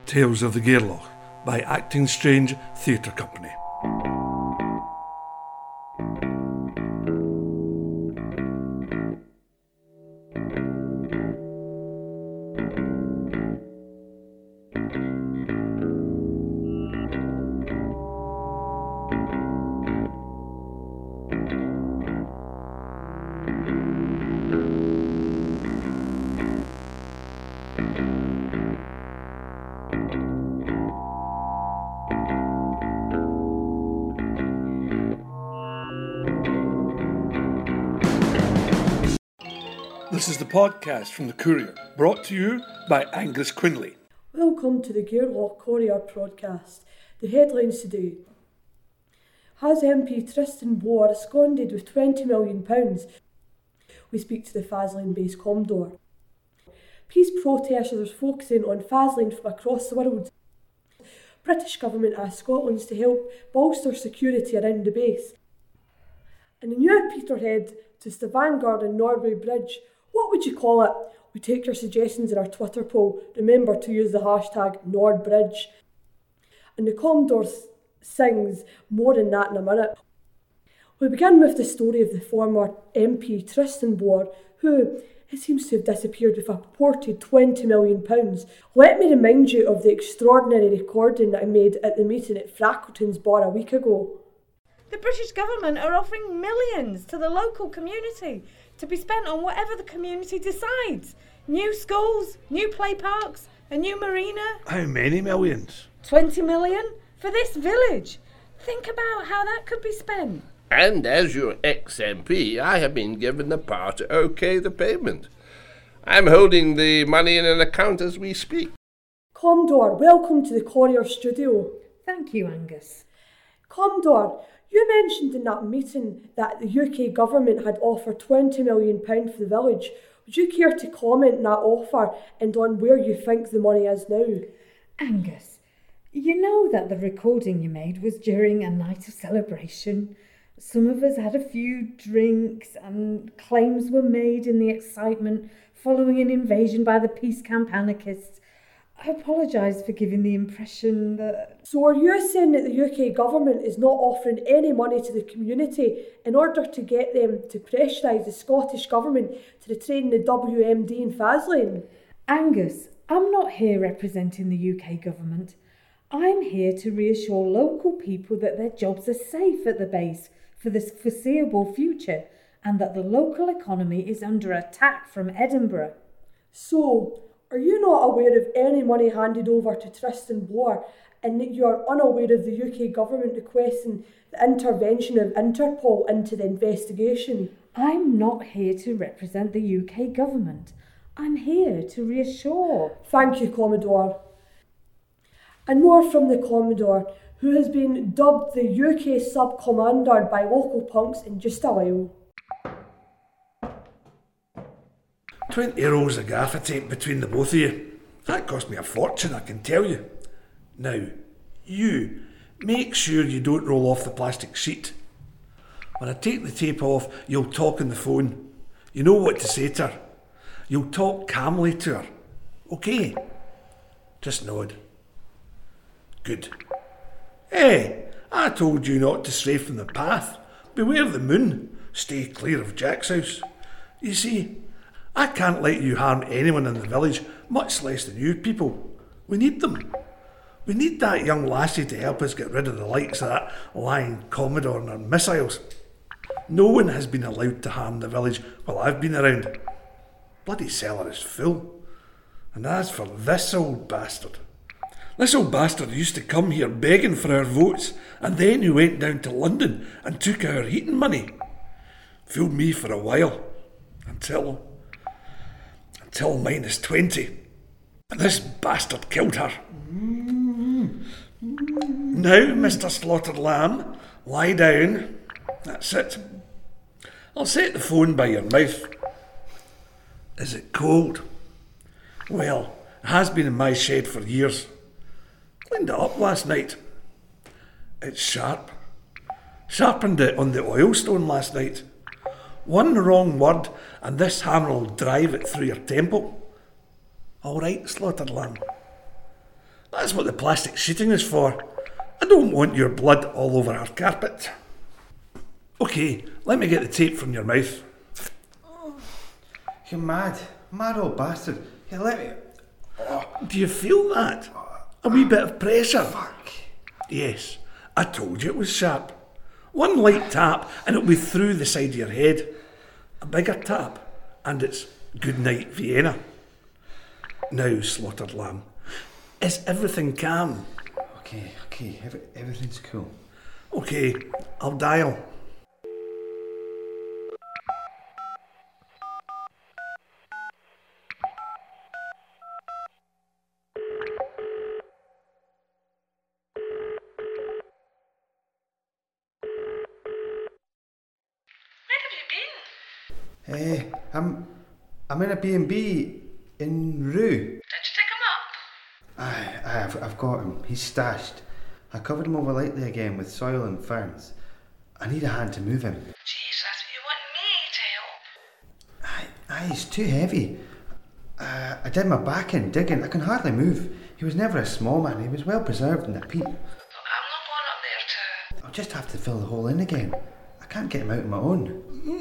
Tales of the Gairloch by Acting Strange Theatre Company. This is the podcast from the Courier, brought to you by Angus Quinley. Welcome to the Gairloch Courier podcast. The headlines today. Has MP Tristan Boar absconded with £20 million? We speak to the Faslane-based Commodore. Peace protesters focusing on Faslane from across the world. British government asks Scotland to help bolster security around the base. And the new Peterhead to Stavanger and Norway Bridge. What would you call it? We take your suggestions in our Twitter poll. Remember to use the hashtag NordBridge. And the Commodore sings more than that in a minute. We begin with the story of the former MP Tristan Boar, who seems to have disappeared with a purported £20 million. Let me remind you of the extraordinary recording that I made at the meeting at Frackleton's Bar a week ago. The British government are offering millions to the local community to be spent on whatever the community decides. New schools, new play parks, a new marina. How many millions? 20 million for this village. Think about how that could be spent. And as your ex-MP, I have been given the power to OK the payment. I'm holding the money in an account as we speak. Commodore, welcome to the Courier studio. Thank you, Angus. Commodore, you mentioned in that meeting that the UK government had offered £20 million for the village. Would you care to comment on that offer and on where you think the money is now? Angus, you know that the recording you made was during a night of celebration. Some of us had a few drinks and claims were made in the excitement following an invasion by the peace camp anarchists. I apologise for giving the impression that... So are you saying that the UK government is not offering any money to the community in order to get them to pressurise the Scottish government to retrain the WMD in Faslane? Angus, I'm not here representing the UK government. I'm here to reassure local people that their jobs are safe at the base for the foreseeable future and that the local economy is under attack from Edinburgh. So, are you not aware of any money handed over to Tristan Boar and that you are unaware of the UK government requesting the intervention of Interpol into the investigation? I'm not here to represent the UK government. I'm here to reassure. Thank you, Commodore. And more from the Commodore, who has been dubbed the UK sub-commander by local punks in just a while. 20 rolls of gaffer tape between the both of you. That cost me a fortune, I can tell you. Now, you, make sure you don't roll off the plastic sheet. When I take the tape off, you'll talk on the phone. You know what to say to her. You'll talk calmly to her. Okay? Just nod. Good. Hey, I told you not to stray from the path. Beware the moon. Stay clear of Jack's house. You see, I can't let you harm anyone in the village, much less the new people. We need them. We need that young lassie to help us get rid of the likes of that lying Commodore and her missiles. No one has been allowed to harm the village while I've been around. Bloody cellar is full. And as for this old bastard used to come here begging for our votes, and then he went down to London and took our heating money. Fooled me for a while, until -20. And this bastard killed her. Now, Mr. Slaughtered Lamb, lie down. That's it. I'll set the phone by your mouth. Is it cold? Well, it has been in my shed for years. Cleaned it up last night. It's sharp. Sharpened it on the oil stone last night. One wrong word and this hammer will drive it through your temple. All right, Slaughtered Lamb. That's what the plastic sheeting is for. I don't want your blood all over our carpet. OK, let me get the tape from your mouth. You're mad. Mad old bastard. Here, let me... Do you feel that? A wee bit of pressure? Fuck. Yes, I told you it was sharp. One light tap and it'll be through the side of your head. A bigger tap and it's good night Vienna. Now, slaughtered lamb, is everything calm? Okay. Everything's cool. OK, I'll dial. I'm in a B&B in Rue. Did you take him up? I've got him. He's stashed. I covered him over lightly again with soil and ferns. I need a hand to move him. Jesus, you want me to help? Aye, he's too heavy. I did my back in digging. I can hardly move. He was never a small man. He was well preserved in a peat. I'm not going up there to... I'll just have to fill the hole in again. I can't get him out on my own.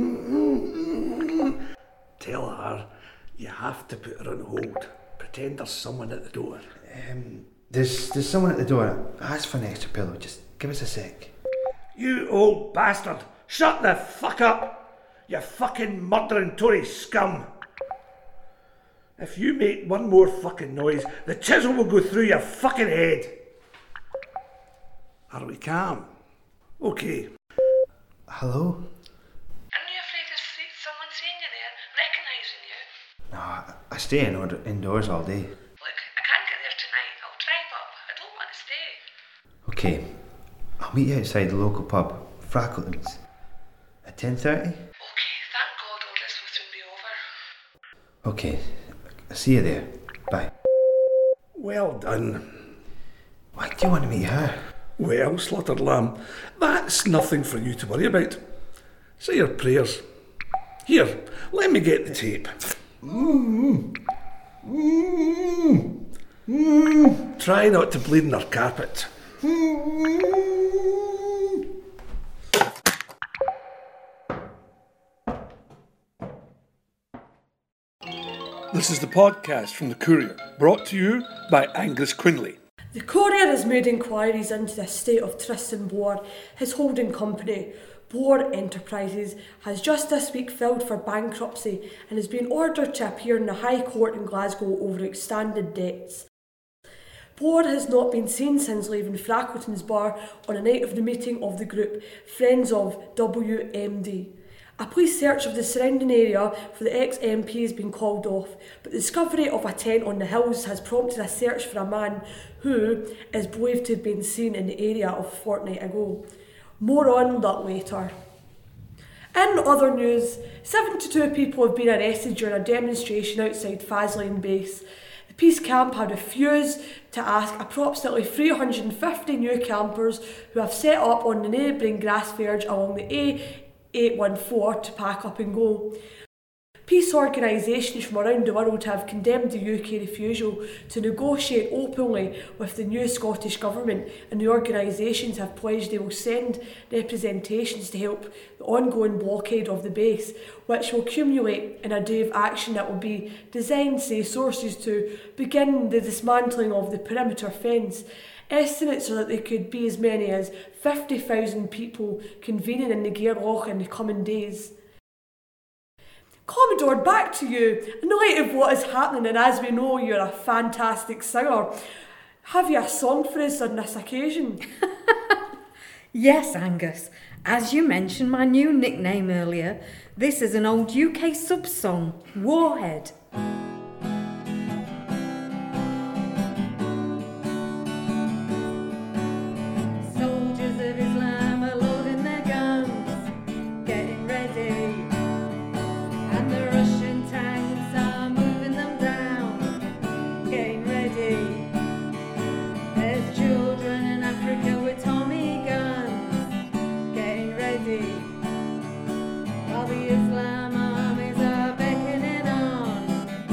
Tell her you have to put her on hold. Pretend there's someone at the door. There's someone at the door. Ask for an extra pillow. Just give us a sec. You old bastard! Shut the fuck up! You fucking murdering Tory scum! If you make one more fucking noise, the chisel will go through your fucking head! Are we calm? OK. Hello? Aren't you afraid of someone seeing you there, recognising you? No, I stay indoors all day. Look, I can't get there tonight. I'll drive up. I don't want to stay. Okay, I'll meet you outside the local pub, Frackleton's, at 10:30. Okay, thank God all this will soon be over. Okay, I'll see you there. Bye. Well done. Why do you want to meet her? Well, slaughtered lamb, that's nothing for you to worry about. Say your prayers. Here, let me get the tape. Try not to bleed in her carpet. This is the podcast from the Courier, brought to you by Angus Quinley. The Courier has made inquiries into the estate of Tristan Boar, his holding company. Boar Enterprises has just this week filed for bankruptcy and has been ordered to appear in the High Court in Glasgow over outstanding debts. Boar has not been seen since leaving Frackleton's bar on the night of the meeting of the group Friends of WMD. A police search of the surrounding area for the ex-MP has been called off, but the discovery of a tent on the hills has prompted a search for a man who is believed to have been seen in the area a fortnight ago. More on that later. In other news, 72 people have been arrested during a demonstration outside Faslane Base. The peace camp had refused to ask approximately 350 new campers who have set up on the neighbouring grass verge along the A814 to pack up and go. Peace organisations from around the world have condemned the UK refusal to negotiate openly with the new Scottish Government, and the organisations have pledged they will send representations to help the ongoing blockade of the base, which will accumulate in a day of action that will be designed, say sources, to begin the dismantling of the perimeter fence. Estimates are that there could be as many as 50,000 people convening in the Gairloch in the coming days. Commodore, back to you. In the light of what is happening, and as we know you're a fantastic singer, have you a song for us on this occasion? Yes, Angus. As you mentioned my new nickname earlier, this is an old UK sub-song, Warhead. Soldiers of Islam are loading their guns, getting ready. And the Russian tanks are moving them down, getting ready. There's children in Africa with Tommy guns, getting ready. While the Islam armies are beckoning on,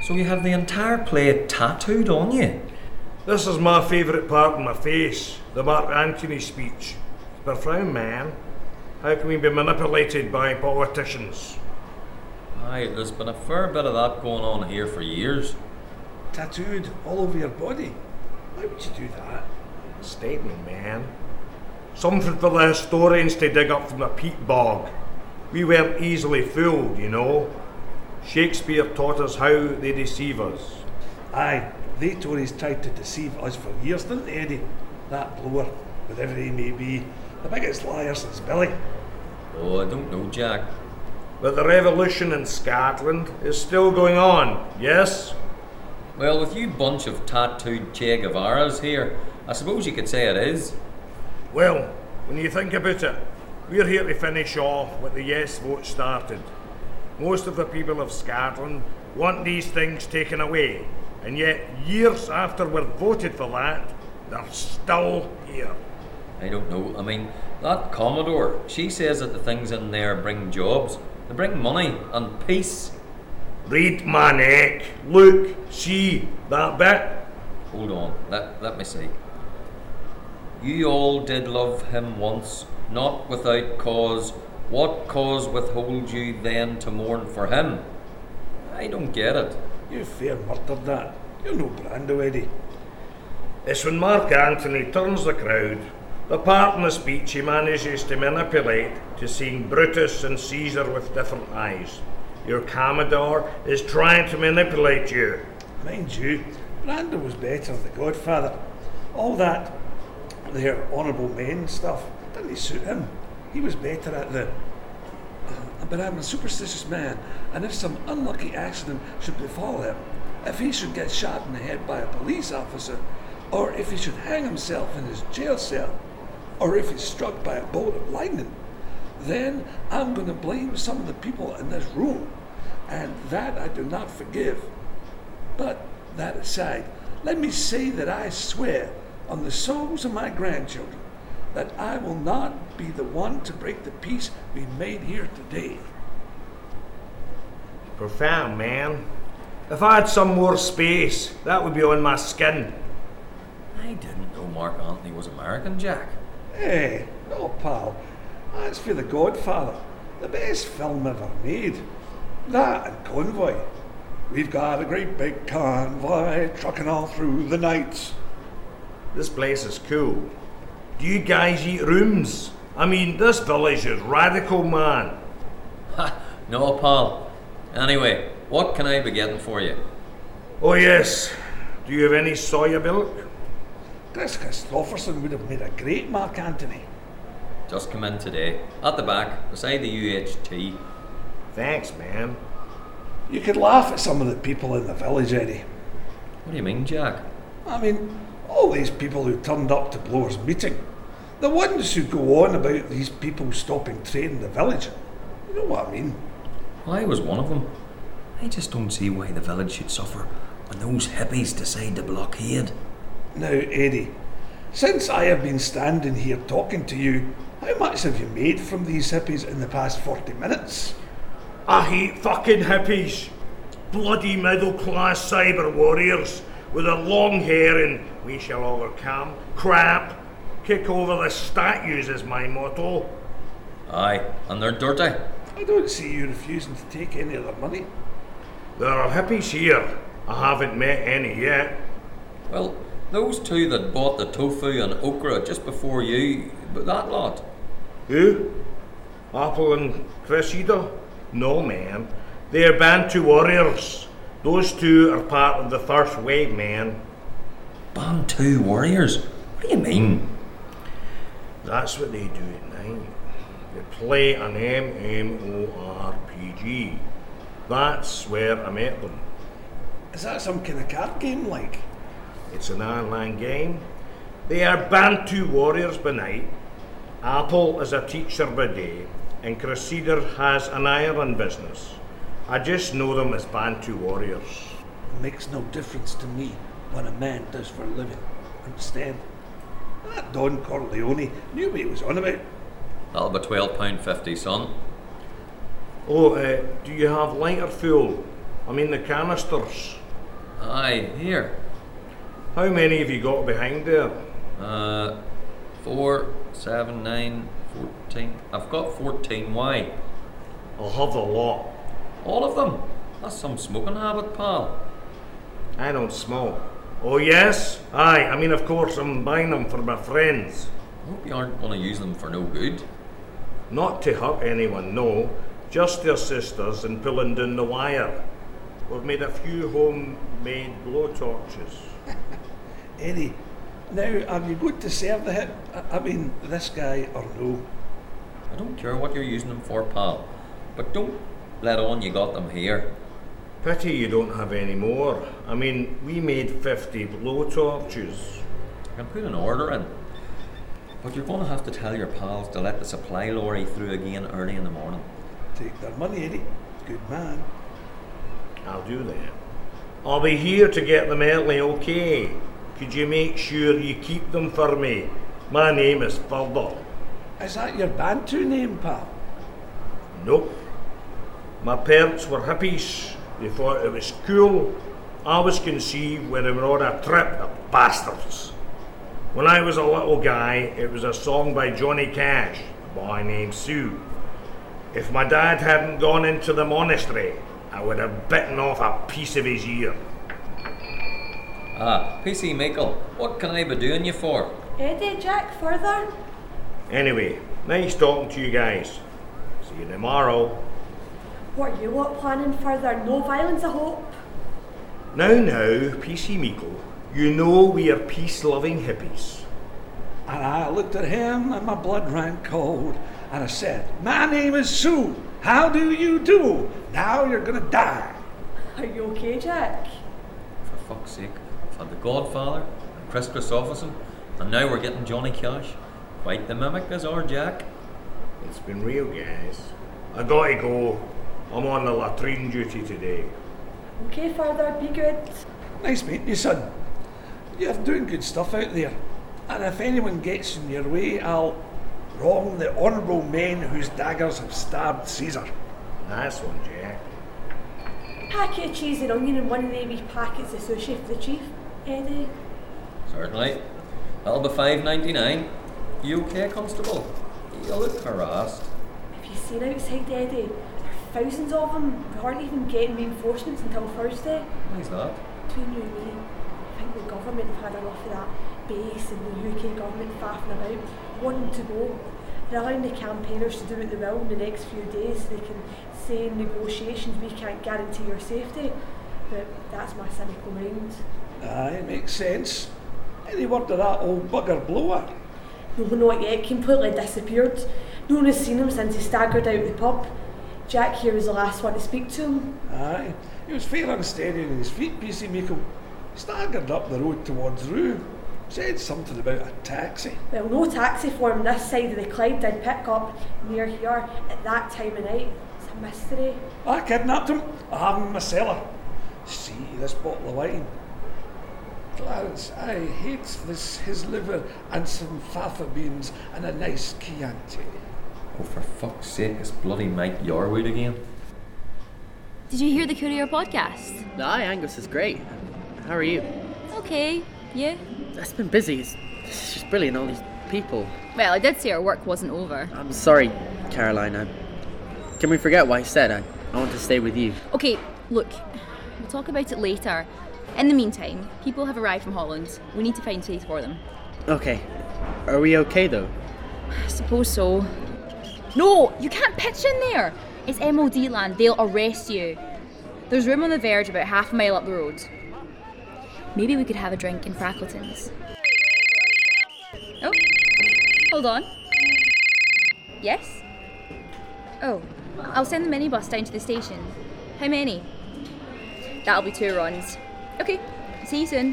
So you have the entire play tattooed on you? This is my favourite part of my face, the Mark Antony speech. But frown, man, how can we be manipulated by politicians? Aye, there's been a fair bit of that going on here for years. Tattooed all over your body? Why would you do that? Statement, man. Something for the historians to dig up from the peat bog. We weren't easily fooled, you know. Shakespeare taught us how they deceive us. Aye, they Tories tried to deceive us for years, didn't they, Eddie? That blower, whatever he may be, the biggest liar since Billy. Oh, I don't know, Jack. But the revolution in Scotland is still going on, yes? Well, with you bunch of tattooed Che Guevaras here, I suppose you could say it is. Well, when you think about it, we're here to finish off what the yes vote started. Most of the people of Scotland want these things taken away, and yet years after we've voted for that, they're still here. I don't know. I mean, that Commodore, she says that the things in there bring jobs. They bring money and peace. Read my neck. Look, see that bit? Hold on, let me see. You all did love him once, not without cause. What cause withholds you then to mourn for him? I don't get it. You fair murdered that. You're no Brando, Eddie. It's when Mark Antony turns the crowd, the part in the speech he manages to manipulate to seeing Brutus and Caesar with different eyes. Your Commodore is trying to manipulate you. Mind you, Brando was better than the Godfather. All that their honourable men stuff didn't suit him. He was better at the... But I'm a superstitious man, and if some unlucky accident should befall him, if he should get shot in the head by a police officer, or if he should hang himself in his jail cell, or if he's struck by a bolt of lightning, then I'm going to blame some of the people in this room, and that I do not forgive. But that aside, let me say that I swear on the souls of my grandchildren that I will not be the one to break the peace we made here today. Profound, man. If I had some more space, that would be on my skin. I didn't know Mark Antony was American, Jack. Hey, no, pal. That's for The Godfather, the best film ever made. That and Convoy. We've got a great big convoy trucking all through the night. This place is cool. Do you guys eat rooms? I mean, this village is radical, man. Ha! No, pal. Anyway, what can I be getting for you? Oh, yes. Do you have any soya milk? Chris Christopherson would have made a great Mark Antony. Just come in today. At the back, beside the UHT. Thanks, man. You could laugh at some of the people in the village, Eddie. What do you mean, Jack? I mean, all these people who turned up to Blower's meeting. The ones who go on about these people stopping trade in the village. You know what I mean? Well, I was one of them. I just don't see why the village should suffer when those hippies decide to blockade. Now, Eddie, since I have been standing here talking to you, how much have you made from these hippies in the past 40 minutes? I hate fucking hippies. Bloody middle-class cyber warriors with their long hair and we shall overcome crap. Kick over the statues is my motto. Aye, and they're dirty. I don't see you refusing to take any of their money. There are hippies here. I haven't met any yet. Well, those two that bought the tofu and okra just before you, but that lot. Who? Apple and Cressida? No, man. They're Bantu warriors. Those two are part of the first wave, man. Bantu warriors? What do you mean? That's what they do at night. They play an MMORPG. That's where I met them. Is that some kind of card game like? It's an online game. They are Bantu warriors by night. Apple is a teacher by day, and Cressida has an Ireland business. I just know them as Bantu warriors. It makes no difference to me what a man does for a living. Understand? That Don Corleone knew what he was on about. That'll be £12.50, son. Oh, do you have lighter fuel? I mean the canisters. Aye, here. How many have you got behind there? 4, 7, 9, 14. I've got 14. Why? I'll have the lot. All of them? That's some smoking habit, pal. I don't smoke. Oh yes? Aye, I mean of course I'm buying them for my friends. I hope you aren't going to use them for no good. Not to hurt anyone, no. Just their sisters and pulling down the wire. We've made a few homemade blowtorches. Eddie, now are you going to serve the hit? I mean, this guy or no? I don't care what you're using them for, pal. But don't let on you got them here. Pity you don't have any more. I mean, we made 50 blowtorches. I can put an order in. But you're going to have to tell your pals to let the supply lorry through again early in the morning. Take their money, Eddie. Good man. I'll do that. I'll be here to get them early, okay? Could you make sure you keep them for me? My name is Further. Is that your Bantu name, pal? Nope. My parents were hippies. They thought it was cool. I was conceived when they were on a trip, the bastards. When I was a little guy, it was a song by Johnny Cash, a boy named Sue. If my dad hadn't gone into the monastery, I would have bitten off a piece of his ear. Ah, PC Michael, what can I be doing you for? Eddie, Jack, further? Anyway, nice talking to you guys. See you tomorrow. What are you lot planning further? No violence, I hope? Now, PC Meikle, you know we are peace-loving hippies. And I looked at him and my blood ran cold. And I said, my name is Sue. How do you do? Now you're going to die. Are you okay, Jack? For fuck's sake, I've had the Godfather and Chris Christopherson, and now we're getting Johnny Cash. Quite the mimic is our Jack. It's been real, guys. I gotta go. I'm on the latrine duty today. Okay, further, be good. Nice meeting you, son. You're doing good stuff out there. And if anyone gets in your way, I'll wrong the honourable men whose daggers have stabbed Caesar. Nice one, Jack. Packet of cheese and onion and one of the wee packets of sushi for the chief, Eddie. Certainly. That'll be $5.99. You okay, Constable? You look harassed. Have you seen outside, Eddie? There are thousands of them. We aren't even getting reinforcements until Thursday. Why's that? Between you and me, I think the government have had enough of that base and the UK government faffing about, wanting to go. They're allowing the campaigners to do what they will in the next few days so they can say in negotiations we can't guarantee your safety. But that's my cynical mind. Aye, makes sense. Any word of that old bugger blower? No, not yet. Completely disappeared. No one has seen him since he staggered out the pub. Jack here was the last one to speak to him. Aye, he was fair unsteady on his feet, PC Meikle. Staggered up the road towards Rue. Said something about a taxi. Well, no taxi for him this side of the Clyde did pick up near here at that time of night. It's a mystery. I kidnapped him. I have him in my cellar. See this bottle of wine. Clarence, I hate this, his liver and some fava beans and a nice Chianti. Oh, for fuck's sake, it's bloody Mike Yarwood again. Did you hear the Courier podcast? Aye, Angus is great. How are you? Okay, you? It's been busy. It's just brilliant, all these people. Well, I did say our work wasn't over. I'm sorry, Caroline. Can we forget what I said? I want to stay with you. Okay, look, we'll talk about it later. In the meantime, people have arrived from Holland. We need to find space for them. Okay. Are we okay, though? I suppose so. No, you can't pitch in there. It's MOD land. They'll arrest you. There's room on the verge about half a mile up the road. Maybe we could have a drink in Frackleton's. Oh, hold on. Yes? Oh, I'll send the minibus down to the station. How many? That'll be 2 runs. Okay, see you soon.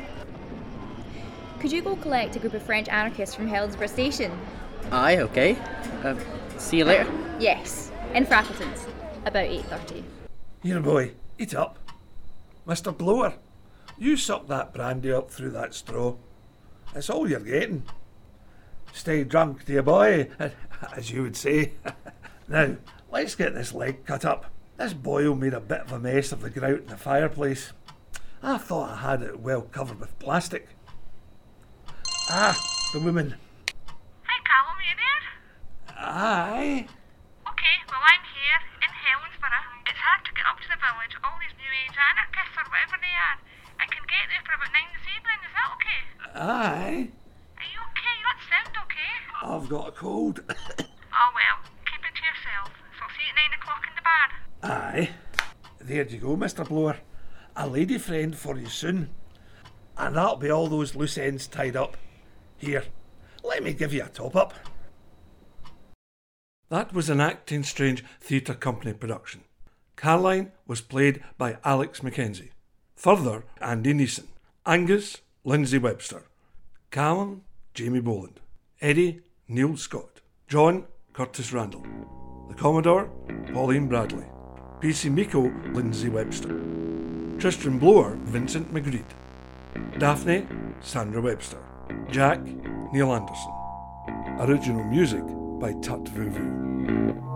Could you go collect a group of French anarchists from Helensburgh Station? Aye, okay. See you later. Yes, in Frackleton's, about 8:30. Here, boy, eat up. Mr. Blower, you suck that brandy up through that straw. It's all you're getting. Stay drunk, dear boy, as you would say. Now, let's get this leg cut up. This boil made a bit of a mess of the grout in the fireplace. I thought I had it well covered with plastic. Ah, the woman. Hi, Callum, are you there? Aye. Okay, well, I'm here in Helensburgh. It's hard to get up to the village, all these new age anarchists or whatever they are. I can get there for about 9 this evening, is that okay? Aye. Are you okay? You don't sound okay. I've got a cold. Oh well, keep it to yourself. So see you at 9 o'clock in the bar. Aye. There you go, Mr. Blower. A lady friend for you soon. And that'll be all those loose ends tied up. Here, let me give you a top-up. That was an Acting Strange Theatre Company production. Caroline was played by Alex Mackenzie. Further, Andy Neeson. Angus, Lindsay Webster. Callum, Jamie Boland. Eddie, Neil Scott. John, Curtis Randall. The Commodore, Pauline Bradley. PC Miko, Lindsay Webster. Tristram Blower, Vincent Magritte. Daphne, Sandra Webster. Jack, Neil Anderson. Original music by Tut Vuvu.